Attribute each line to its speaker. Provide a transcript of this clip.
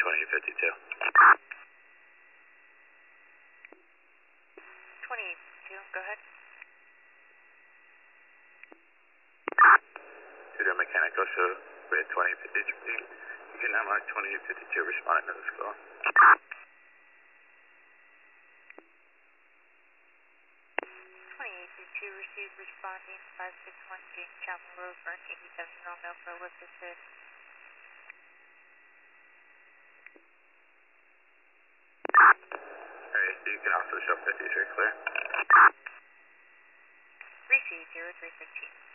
Speaker 1: 2852.
Speaker 2: 2852, go ahead.
Speaker 1: Studio Mechanic Osho with 2853. You can now mark 2852 responding to this call.
Speaker 2: 2852 received responding 561 James Chapel Road, Burn 87 Romeo for lift assist.
Speaker 1: Alright, so you can also show 53 clear.
Speaker 2: Received 0315.